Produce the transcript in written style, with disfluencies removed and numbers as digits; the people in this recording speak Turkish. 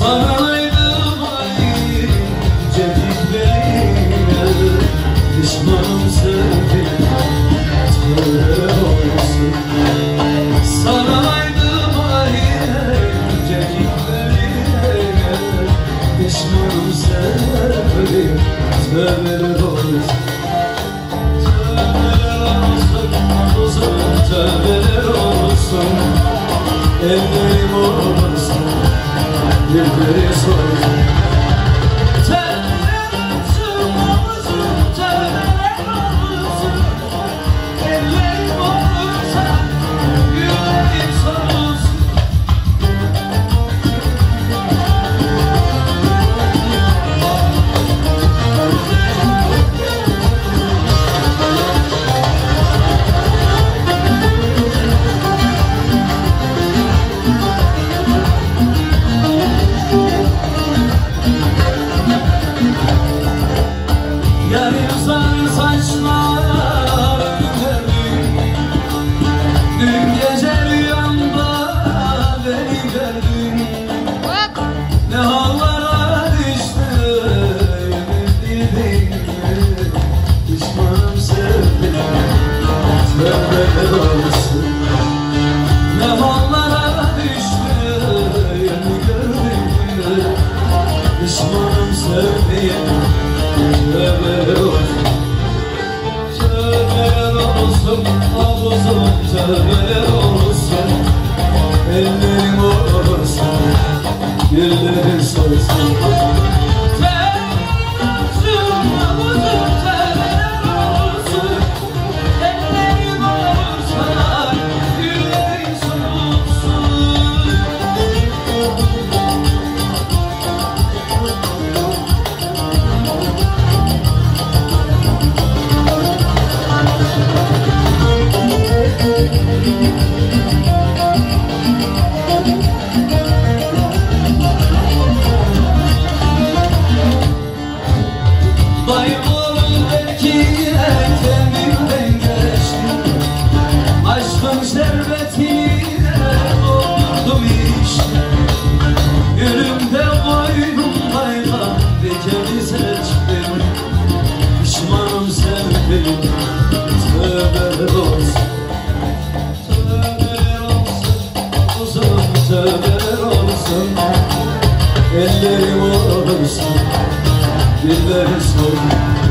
Saraydım ayince gitmeyine, pişmanım sevdiğime, tövbeler olsun. Saraydım ayince gitmeyine, pişmanım sevdiğime, tövbeler olsun. Tövbeler olsun, ellerim olmasın, dilleri sorsun. Tövbeler olsun, tövbeler olsun, ellerim olursa, yüreğim sorulsun. Yarım sarı saçlar gördüm, dün gece rüyamda beni gördüm. Ne hallara düştüm bildiğimde, pişmanım sevdiğime, tövbeler olsun. Ne hallara düştüm gördüğümde, pişmanım sevdiğime, tövbeler olsun. Tövbeler olsun, abuzum tövbeler olsun, ellerim olursa, güllerim solsun. Tövbeler olsun, abuzum tövbeler olsun, ellerim olursa, güllerim solsun. Bayılır belki kendimden geçtim, aşkın şerbetiyle doldurdum işte. Gülümde boynumdayla dikeni seçtim, pişmanım sevdiğim, tövbeler olsun. Tövbeler olsun, uzun tövbeler olsun, ellerim olursa, dillerim sorun.